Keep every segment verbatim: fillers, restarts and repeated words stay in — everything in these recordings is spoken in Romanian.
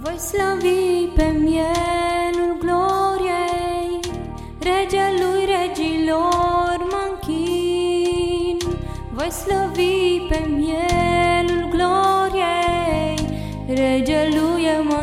Voi slăvi pe mielul gloriei, Regelui regilor mă închin. Voi slăvi pe mielul gloriei, Regelui mă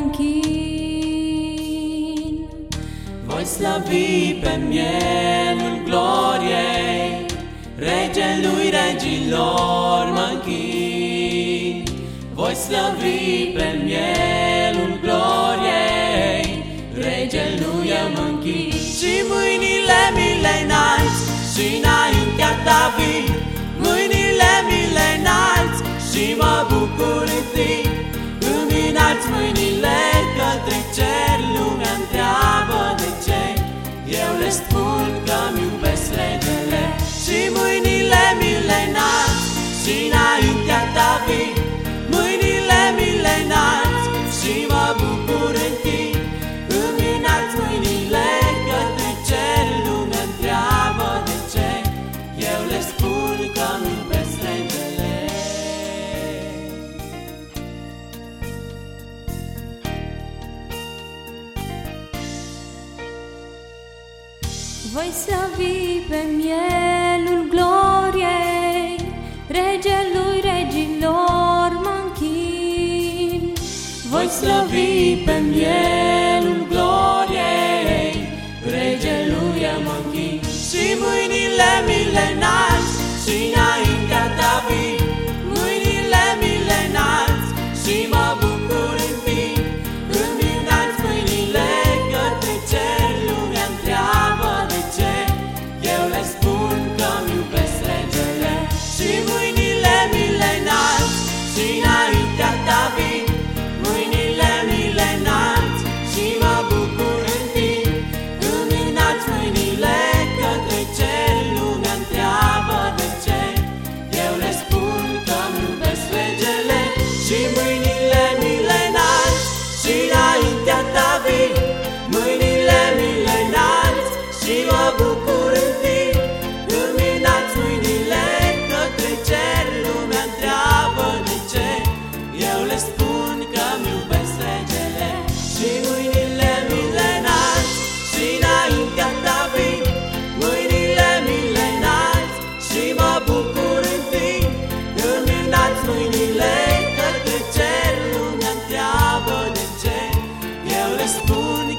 închin. Voi slăvi pe mielul gloriei, Regelui regilor mă închin. Voi slăvi pe mielul gloriei, Regelui mă închin. Și mâinile mi le înalți și înaintea ta vin, mâinile mi le înalți și mă bucur în tine. Îmi înalți mâinile către cer, lumea întreabă de ce, eu le spun că-mi iubesc regele. Și mâinile mi le înalți și înaintea ta vin, mâinile mi le înalți și mă bucur în tine. Îmi înalți mâinile către cer, lumea întreabă de ce, eu le spun că-mi iubesc regele. Voi slăvi pe mielul gloriei, Regelui regilor mă închin. Voi slăvi pe mielul gloriei, Regelui mă închin. Și mâinile mi le înalți și înaintea ta vin, mâinile mi le înalți și mă bucur în tine. Îmi înalți mâinile către cer, lumea întreabă de ce, eu le spun că-mi iubesc regele. Și mâinile mi le înalți și înaintea ta vin, mâinile mi le înalți și mă bucur în tine. Îmi înalți mâinile către cer, lumea întreabă de ce, eu le spun că-mi iubesc regele. Și mâinile mi le înalți și înaintea ta vin, mâinile mi le înalți și mă bucur în tine. Îmi înalți mâinile către cer, lumea întreabă de ce, eu le spun că-mi iubesc regele. Și mâinile mi le înalți și înaintea ta vin, mâinile mi le înalți și mă bucur în tine. Îmi înalți mâinile către cer, lumea întreabă de ce, eu le spun